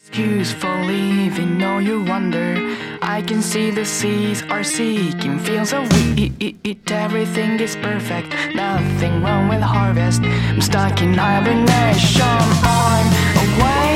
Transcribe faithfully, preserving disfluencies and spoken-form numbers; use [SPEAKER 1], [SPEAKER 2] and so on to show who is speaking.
[SPEAKER 1] excuse for leaving, no you wonder. I can see the seas are seeking, feel so weak. Everything is perfect, nothing wrong with harvest. I'm stuck in hibernation, I'm away.